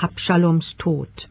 Abschaloms Tod.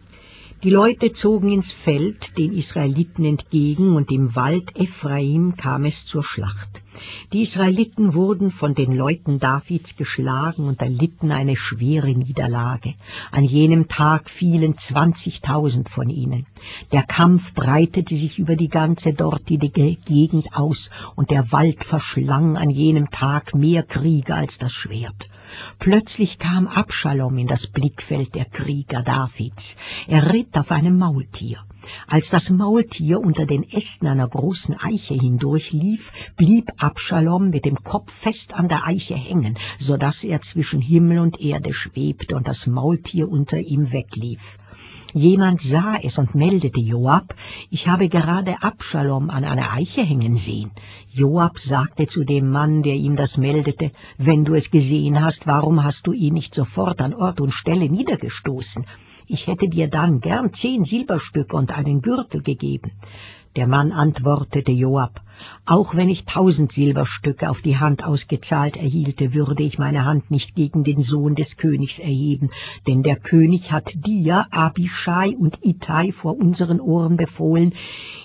Die Leute zogen ins Feld den Israeliten entgegen, und im Wald Ephraim kam es zur Schlacht. Die Israeliten wurden von den Leuten Davids geschlagen und erlitten eine schwere Niederlage. An jenem Tag fielen 20.000 von ihnen. Der Kampf breitete sich über die ganze dortige Gegend aus, und der Wald verschlang an jenem Tag mehr Krieger als das Schwert. Plötzlich kam Abschalom in das Blickfeld der Krieger Davids. Er ritt auf einem Maultier. Als das Maultier unter den Ästen einer großen Eiche hindurchlief, blieb Abschalom mit dem Kopf fest an der Eiche hängen, so dass er zwischen Himmel und Erde schwebte und das Maultier unter ihm weglief. Jemand sah es und meldete Joab: Ich habe gerade Abschalom an einer Eiche hängen sehen. Joab sagte zu dem Mann, der ihm das meldete: Wenn du es gesehen hast, warum hast du ihn nicht sofort an Ort und Stelle niedergestoßen? Ich hätte dir dann gern 10 Silberstücke und einen Gürtel gegeben. Der Mann antwortete Joab: Auch wenn ich 1000 Silberstücke auf die Hand ausgezahlt erhielte, würde ich meine Hand nicht gegen den Sohn des Königs erheben, denn der König hat dir, Abischai und Ittai vor unseren Ohren befohlen: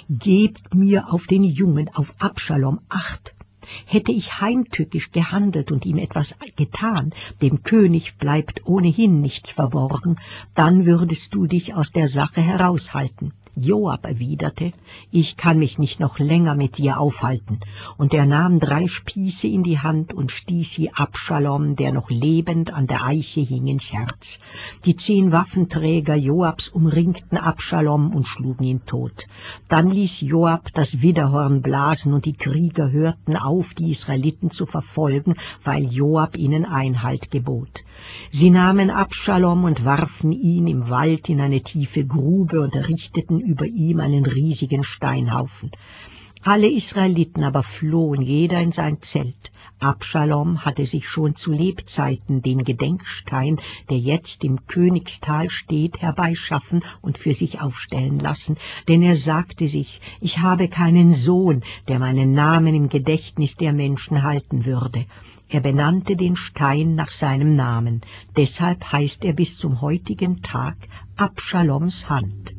Gebt mir auf den Jungen, auf Abschalom, Acht. Hätte ich heimtückisch gehandelt und ihm etwas getan, dem König bleibt ohnehin nichts verborgen, dann würdest du dich aus der Sache heraushalten. Joab erwiderte: Ich kann mich nicht noch länger mit dir aufhalten. Und er nahm 3 Spieße in die Hand und stieß sie Abschalom, der noch lebend an der Eiche hing, ins Herz. Die 10 Waffenträger Joabs umringten Abschalom und schlugen ihn tot. Dann ließ Joab das Widderhorn blasen, und die Krieger hörten auf, die Israeliten zu verfolgen, weil Joab ihnen Einhalt gebot. Sie nahmen Abschalom und warfen ihn im Wald in eine tiefe Grube und errichteten über ihm einen riesigen Steinhaufen. Alle Israeliten aber flohen, jeder in sein Zelt. Abschalom hatte sich schon zu Lebzeiten den Gedenkstein, der jetzt im Königstal steht, herbeischaffen und für sich aufstellen lassen, denn er sagte sich: Ich habe keinen Sohn, der meinen Namen im Gedächtnis der Menschen halten würde. Er benannte den Stein nach seinem Namen. Deshalb heißt er bis zum heutigen Tag Abschaloms Hand.